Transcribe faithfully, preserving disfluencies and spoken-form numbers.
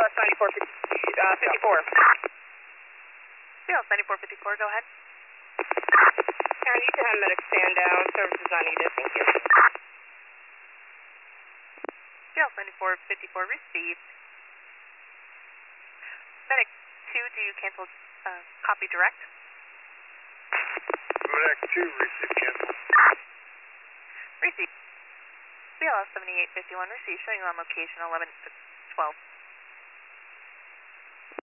S ninety-four fifty-four. B L S ninety-four fifty-four, go ahead. Karen, you can have medic stand down. Service is not needed. Thank you. B L S ninety-four fifty-four received. Medic two, do you cancel uh, copy direct? Medic two, receive cancel. Receive. B L S seventy-eight fifty-one received, showing you on location eleven twelve.